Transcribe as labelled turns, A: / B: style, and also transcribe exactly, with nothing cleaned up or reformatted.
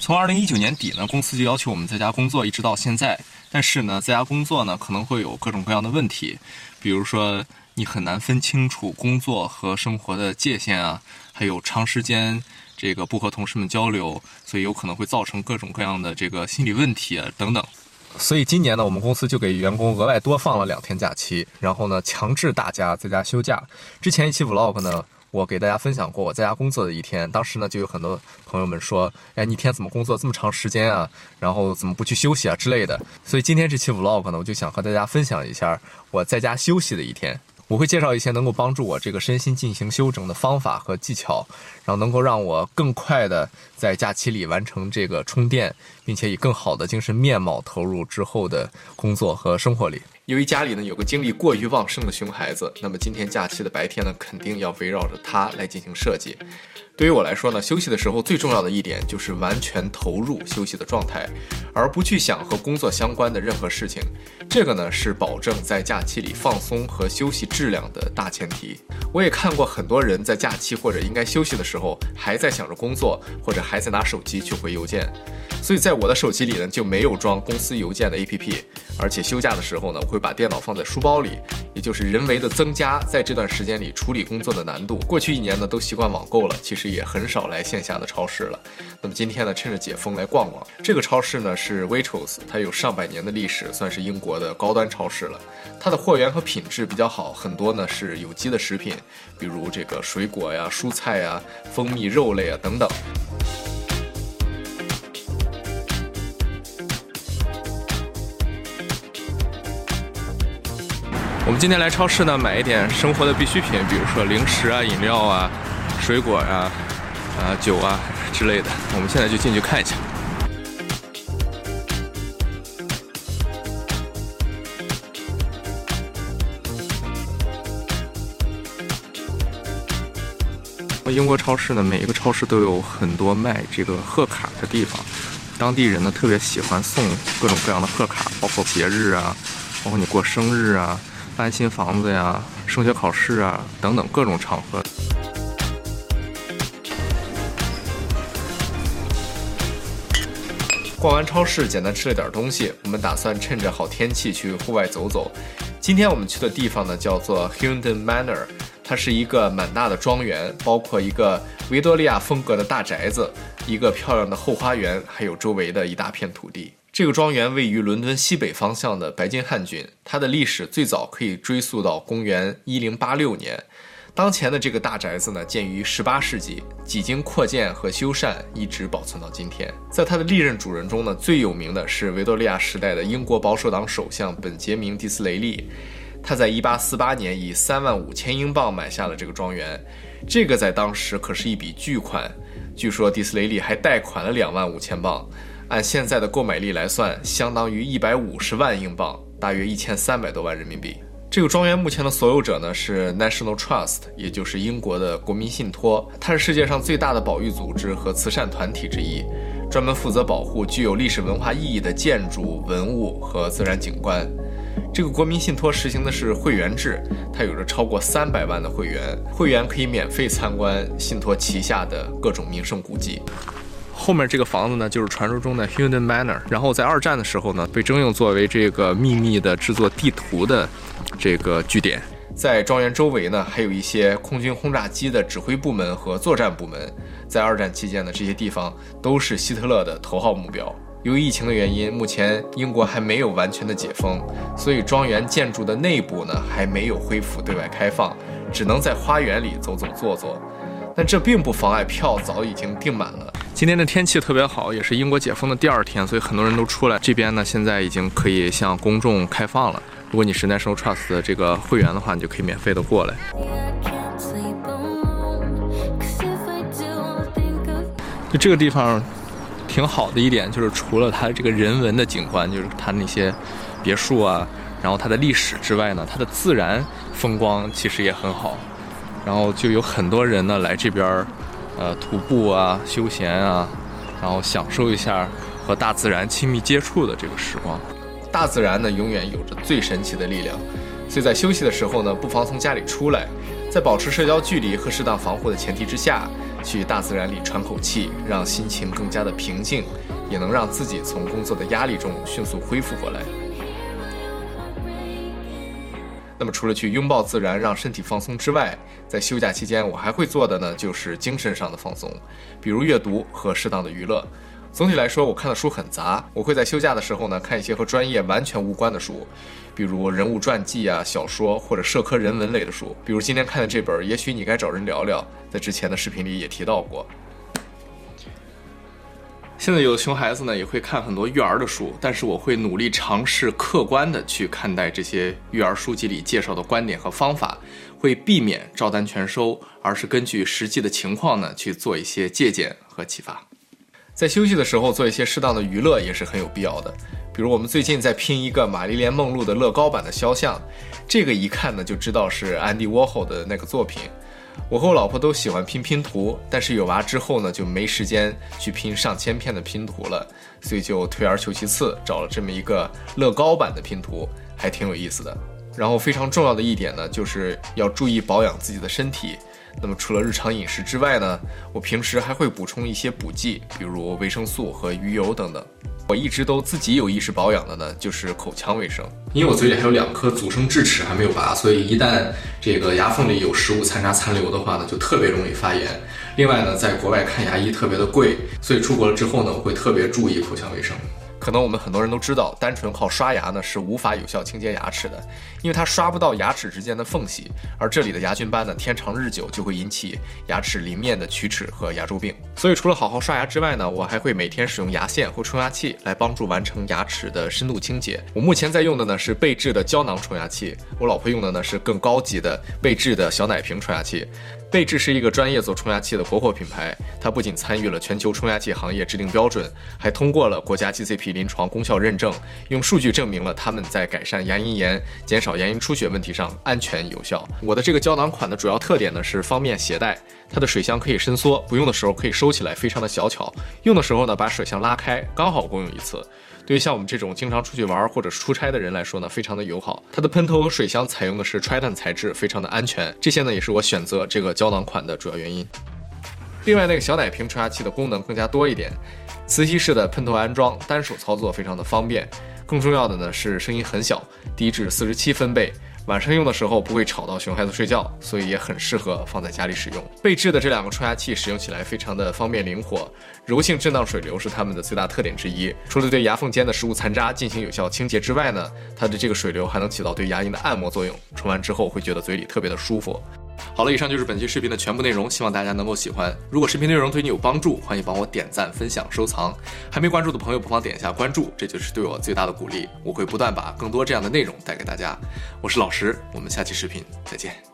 A: 从二零一九年底呢，公司就要求我们在家工作，一直到现在。但是呢，在家工作呢，可能会有各种各样的问题，比如说你很难分清楚工作和生活的界限啊，还有长时间这个不和同事们交流，所以有可能会造成各种各样的这个心理问题啊等等。所以今年呢，我们公司就给员工额外多放了两天假期，然后呢，强制大家在家休假。之前一期 vlog 呢，我给大家分享过我在家工作的一天，当时呢就有很多朋友们说，哎，你一天怎么工作这么长时间啊？然后怎么不去休息啊之类的。所以今天这期 vlog 呢，我就想和大家分享一下我在家休息的一天。我会介绍一些能够帮助我这个身心进行休整的方法和技巧，然后能够让我更快的在假期里完成这个充电，并且以更好的精神面貌投入之后的工作和生活里。由于家里呢有个精力过于旺盛的熊孩子，那么今天假期的白天呢，肯定要围绕着他来进行设计。对于我来说呢，休息的时候最重要的一点就是完全投入休息的状态，而不去想和工作相关的任何事情。这个呢是保证在假期里放松和休息质量的大前提。我也看过很多人在假期或者应该休息的时候，还在想着工作，或者还在拿手机去回邮件。所以在我的手机里呢，就没有装公司邮件的 A P P， 而且休假的时候呢，我会把电脑放在书包里，也就是人为的增加在这段时间里处理工作的难度。过去一年呢，都习惯网购了，其实也很少来线下的超市了。那么今天呢，趁着解封来逛逛。这个超市呢是 Waitrose， 它有上百年的历史，算是英国的高端超市了。它的货源和品质比较好，很多呢是有机的食品，比如这个水果呀、蔬菜呀、蜂蜜、肉类啊等等。我们今天来超市呢，买一点生活的必需品，比如说零食啊、饮料啊、水果啊、啊酒啊之类的。我们现在就进去看一下。英国超市呢，每一个超市都有很多卖这个贺卡的地方，当地人呢特别喜欢送各种各样的贺卡，包括节日啊，包括你过生日啊、搬新房子呀、升学考试啊等等各种场合。逛完超市，简单吃了点东西，我们打算趁着好天气去户外走走。今天我们去的地方呢，叫做 Hughenden Manor， 它是一个蛮大的庄园，包括一个维多利亚风格的大宅子，一个漂亮的后花园，还有周围的一大片土地。这个庄园位于伦敦西北方向的白金汉郡，它的历史最早可以追溯到公元一零八六年。当前的这个大宅子呢，建于十八世纪，几经扩建和修缮，一直保存到今天。在它的历任主人中呢，最有名的是维多利亚时代的英国保守党首相本杰明·迪斯雷利。他在一八四八年以三万五千英镑买下了这个庄园，这个在当时可是一笔巨款。据说迪斯雷利还贷款了两万五千镑，按现在的购买力来算，相当于一百五十万英镑，大约一千三百多万人民币。这个庄园目前的所有者呢是 National Trust， 也就是英国的国民信托，它是世界上最大的保育组织和慈善团体之一，专门负责保护具有历史文化意义的建筑、文物和自然景观。这个国民信托实行的是会员制，它有着超过三百万的会员，会员可以免费参观信托旗下的各种名胜古迹。后面这个房子呢，就是传说中的 Hughenden Manor， 然后在二战的时候呢，被征用作为这个秘密的制作地图的这个据点。在庄园周围呢，还有一些空军轰炸机的指挥部门和作战部门。在二战期间呢，这些地方都是希特勒的头号目标。由于疫情的原因，目前英国还没有完全的解封，所以庄园建筑的内部呢，还没有恢复对外开放，只能在花园里走走坐坐。但这并不妨碍票早已经订满了。今天的天气特别好，也是英国解封的第二天，所以很多人都出来。这边呢，现在已经可以向公众开放了。如果你是 National Trust 的这个会员的话，你就可以免费的过来。就这个地方挺好的一点，就是除了它这个人文的景观，就是它那些别墅啊，然后它的历史之外呢，它的自然风光其实也很好。然后就有很多人呢来这边呃徒步啊、休闲啊，然后享受一下和大自然亲密接触的这个时光。大自然呢永远有着最神奇的力量，所以在休息的时候呢，不妨从家里出来，在保持社交距离和适当防护的前提之下， 去大自然里喘口气，让心情更加的平静，也能让自己从工作的压力中迅速恢复过来。那么除了去拥抱自然让身体放松之外，在休假期间我还会做的呢就是精神上的放松，比如阅读和适当的娱乐。总体来说，我看的书很杂，我会在休假的时候呢看一些和专业完全无关的书，比如人物传记啊、小说或者社科人文类的书，比如今天看的这本《也许你该找人聊聊》，在之前的视频里也提到过。现在有的熊孩子呢也会看很多育儿的书，但是我会努力尝试客观的去看待这些育儿书籍里介绍的观点和方法，会避免照单全收，而是根据实际的情况呢去做一些借鉴和启发。在休息的时候做一些适当的娱乐也是很有必要的，比如我们最近在拼一个玛丽莲梦露的乐高版的肖像，这个一看呢就知道是安迪沃霍的那个作品。我和我老婆都喜欢拼拼图，但是有娃之后呢就没时间去拼上千片的拼图了，所以就退而求其次找了这么一个乐高版的拼图，还挺有意思的。然后非常重要的一点呢就是要注意保养自己的身体，那么除了日常饮食之外呢，我平时还会补充一些补剂，比如维生素和鱼油等等。我一直都自己有意识保养的呢就是口腔卫生，因为我嘴里还有两颗祖生智齿还没有拔，所以一旦这个牙缝里有食物残渣残留的话呢就特别容易发炎。另外呢在国外看牙医特别的贵，所以出国了之后呢我会特别注意口腔卫生。可能我们很多人都知道，单纯靠刷牙呢是无法有效清洁牙齿的，因为它刷不到牙齿之间的缝隙，而这里的牙菌斑呢天长日久就会引起牙齿邻面的龋齿和牙周病。所以除了好好刷牙之外呢，我还会每天使用牙线或冲牙器来帮助完成牙齿的深度清洁。我目前在用的呢是贝制的胶囊冲牙器，我老婆用的呢是更高级的贝制的小奶瓶冲牙器。贝制是一个专业做冲牙器的国货品牌，它不仅参与了全球冲牙器行业制定标准，还通过了国家 G C P 临床功效认证，用数据证明了他们在改善牙龈炎、减少牙龈出血问题上安全有效。我的这个胶囊款的主要特点呢是方便携带，它的水箱可以伸缩，不用的时候可以收起来，非常的小巧，用的时候呢把水箱拉开，刚好共用一次。对于像我们这种经常出去玩或者出差的人来说呢，非常的友好。它的喷头和水箱采用的是 Triton 材质，非常的安全。这些呢也是我选择这个胶囊款的主要原因。另外那个小奶瓶冲牙器的功能更加多一点，磁吸式的喷头安装，单手操作非常的方便。更重要的呢是声音很小，低至四十七分贝。晚上用的时候不会吵到熊孩子睡觉，所以也很适合放在家里使用。贝制的这两个冲牙器使用起来非常的方便灵活，柔性震荡水流是它们的最大特点之一。除了对牙缝间的食物残渣进行有效清洁之外呢，它的这个水流还能起到对牙龈的按摩作用，冲完之后会觉得嘴里特别的舒服。好了，以上就是本期视频的全部内容，希望大家能够喜欢。如果视频内容对你有帮助，欢迎帮我点赞、分享、收藏。还没关注的朋友，不妨点一下关注，这就是对我最大的鼓励。我会不断把更多这样的内容带给大家。我是老石，我们下期视频再见。